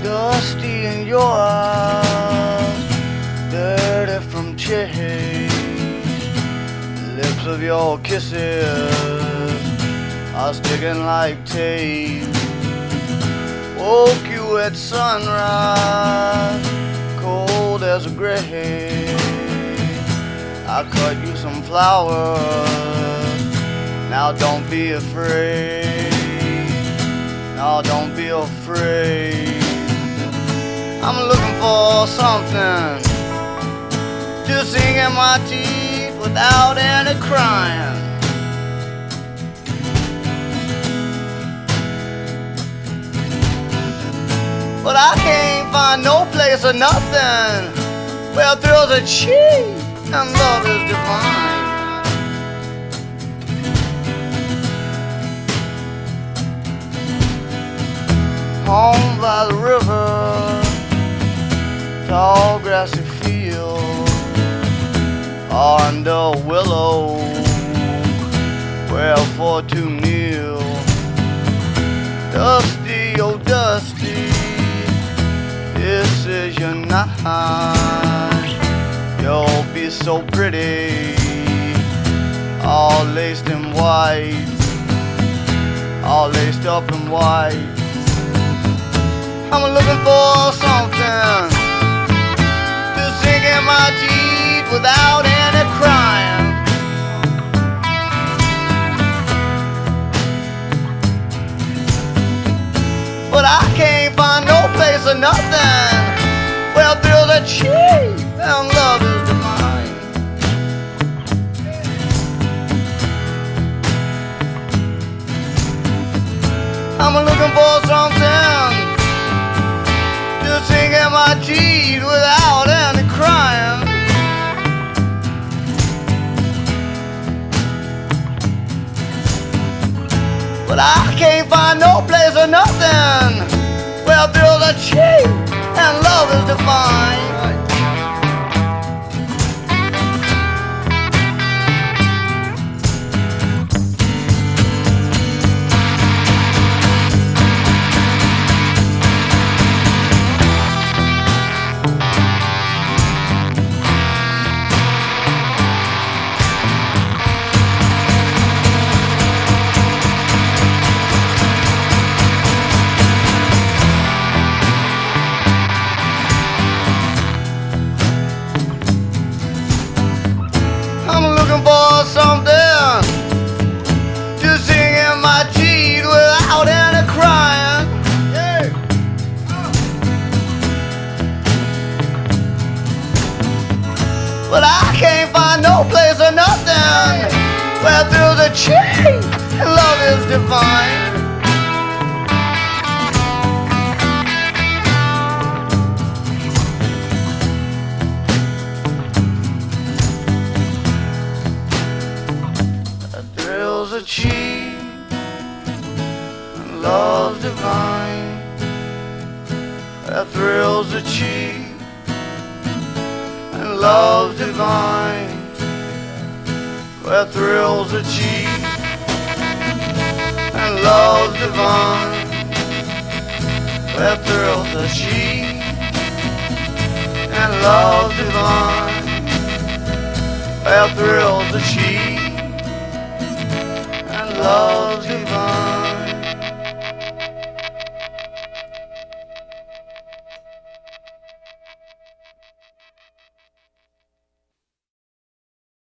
Dusty in your eyes, dirty from change. Lips of your kisses are sticking like tape. Woke you at sunrise, cold as a grave. I cut you some flowers, now don't be afraid. Now don't be afraid. I'm looking for something to sing in my teeth without any crying. But I can't find no place or nothing where thrills are cheap and love is divine. Home by the river, tall grassy field, under a willow, where for to kneel. Dusty, oh Dusty, this is your night. You'll be so pretty, all laced in white, all laced up in white. I'm looking for something to sink in my teeth without any crying. But I can't find no place or nothing where thrills are cheap and love is divine. I'm looking for something to sink in my teeth without any crying. But I can't find no place or nothing where thrills are cheap and love is divine. For something to sing in my teeth without any crying. Yeah. But I can't find no place or nothing where thrills are cheap and love is divine. Thrills are cheap and love's divine. The thrills are cheap and love's divine. Where thrills are cheap and love's divine. Where thrills are cheap and love's divine. Where thrills are cheap and love's divine.